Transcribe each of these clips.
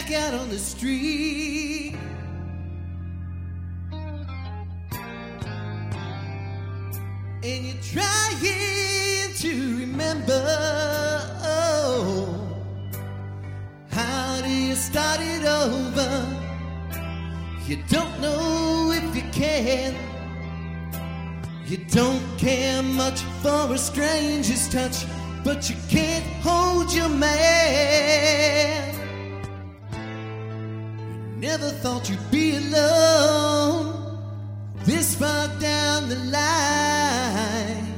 back out on the street. And you're trying to remember, oh, how do you start it over? You don't know if you can. You don't care much for a stranger's touch, but you can't hold your man. You never thought you'd be alone this far down the line.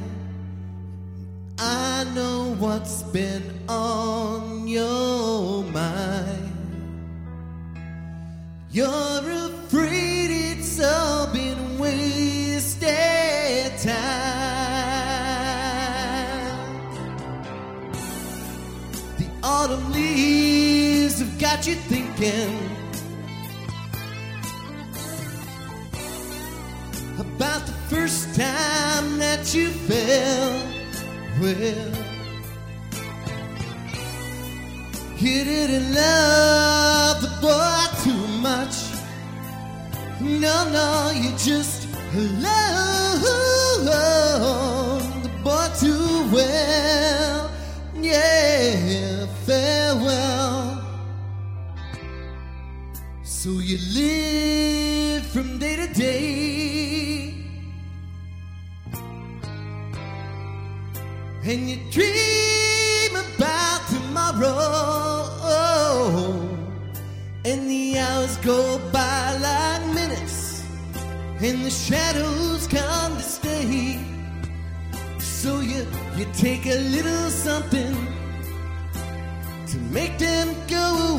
I know what's been on your mind. You're afraid it's all been wasted time. The autumn leaves have got you thinking about the first time that you fell. Well, you didn't love the boy too much. No, you just loved the boy too well. Yeah, farewell. So you live from day to day, and you dream about tomorrow, and the hours go by like minutes, and the shadows come to stay. So you take a little something to make them go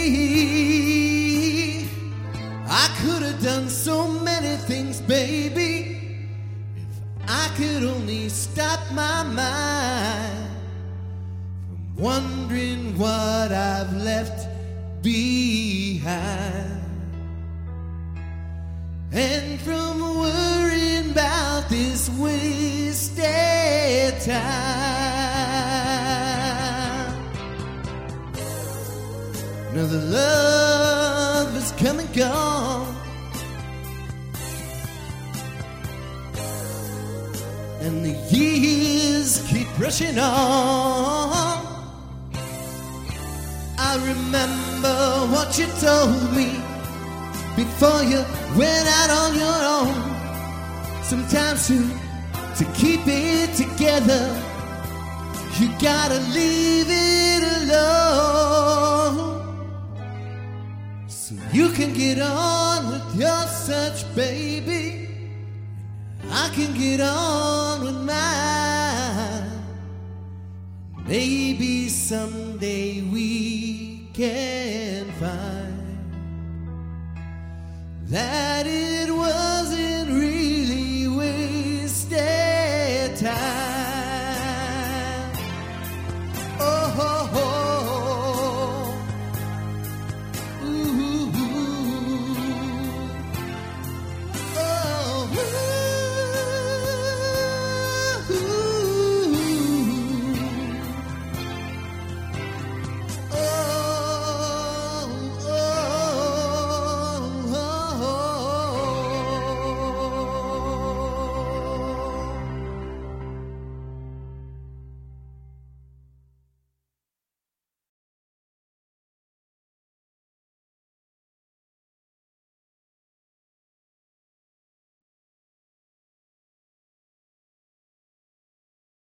away. I could have done so many things, baby, if I could only stop my mind from wondering what I've left behind, and from worrying about this wasted time. Now the love is come and gone, and the years keep rushing on. I remember what you told me before you went out on your own. Sometimes to keep it together, you gotta leave it alone, so you can get on with your search, baby. I can get on with mine. Maybe someday we can find that is